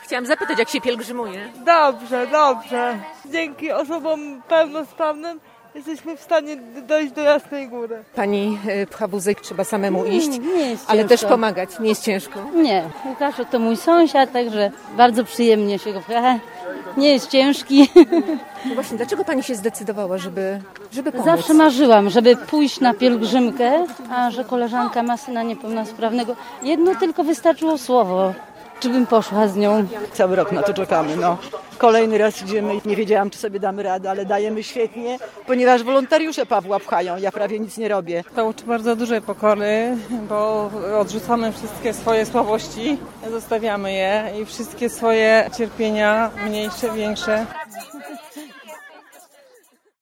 Chciałam zapytać, jak się pielgrzymuje? Dobrze, dobrze. Dzięki osobom pełnosprawnym jesteśmy w stanie dojść do Jasnej Góry. Pani pcha wózek, trzeba samemu iść, Nie jest ale ciężko. też pomagać. Nie jest ciężko? Nie, Łukasz to mój sąsiad, także bardzo przyjemnie się go pcha. Nie jest ciężki. No właśnie, dlaczego pani się zdecydowała, żeby pomóc? Zawsze marzyłam, żeby pójść na pielgrzymkę, a że koleżanka ma syna niepełnosprawnego. Jedno tylko wystarczyło słowo, czy bym poszła z nią. Cały rok na to czekamy, no. Kolejny raz idziemy i nie wiedziałam, czy sobie damy radę, ale dajemy świetnie, ponieważ wolontariusze Pawła pchają, ja prawie nic nie robię. To uczy bardzo dużej pokory, bo odrzucamy wszystkie swoje słabości, zostawiamy je i wszystkie swoje cierpienia, mniejsze, większe,